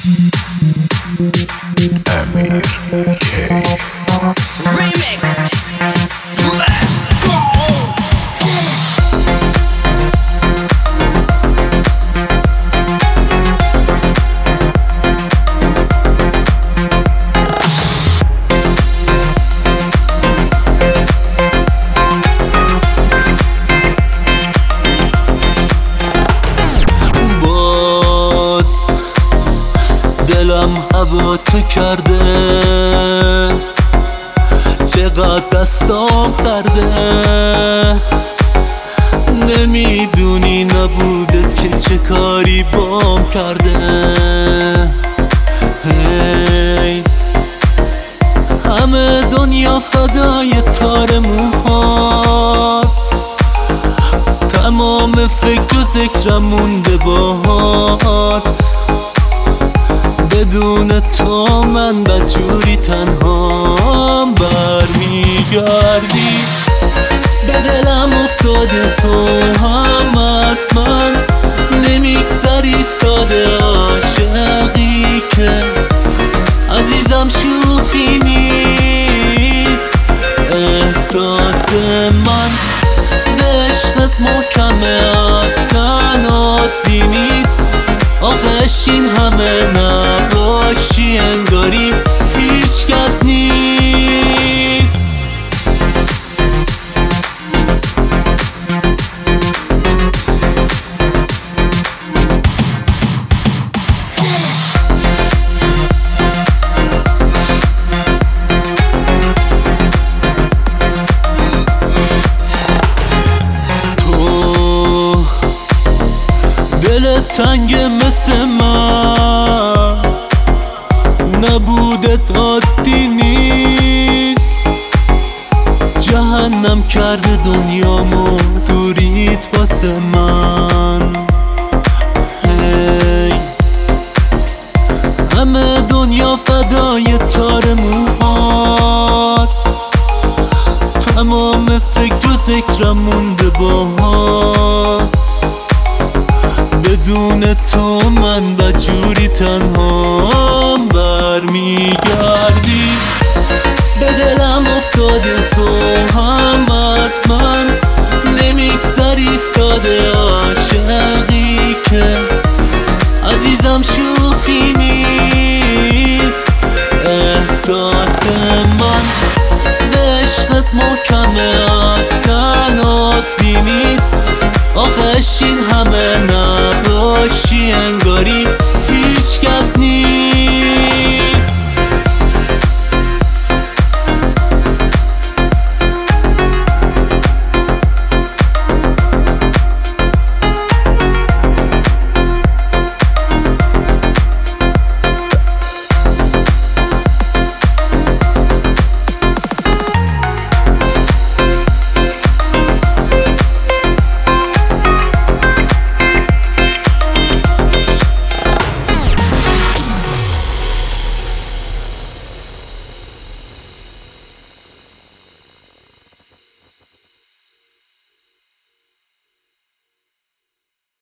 Amir K Remix. Let's go. دلم هوا تو کرده، چقدر دستام سرده. نمیدونی نبودت که چه کاری بام کرده. هی همه دنیا فدای تار موهات، تمام فکر و ذکرم مونده باهات. بدون تو من بدجوری تنهام برمیگردی. به دلم افتاده تو هم از من نمیگذری، ساده عاشقی که عزیزم شوخی نیست. احساس من به عشقت محکمه، اصلا عادی نیست. آخش این همه نباشی انگاری هیچ کس نیست. تو دلت تنگ مثل من، نبودت عادی نیست. جهنم کرده دنیامو دوریت واسه من. هی همه دنیا فدای تار موهات، تمام فکر و ذکرم مونده باهات. بدون تو من بدجوری تنهام برمیگردی. به دلم افتاده تو هم از من نمیگذری، ساده عاشقی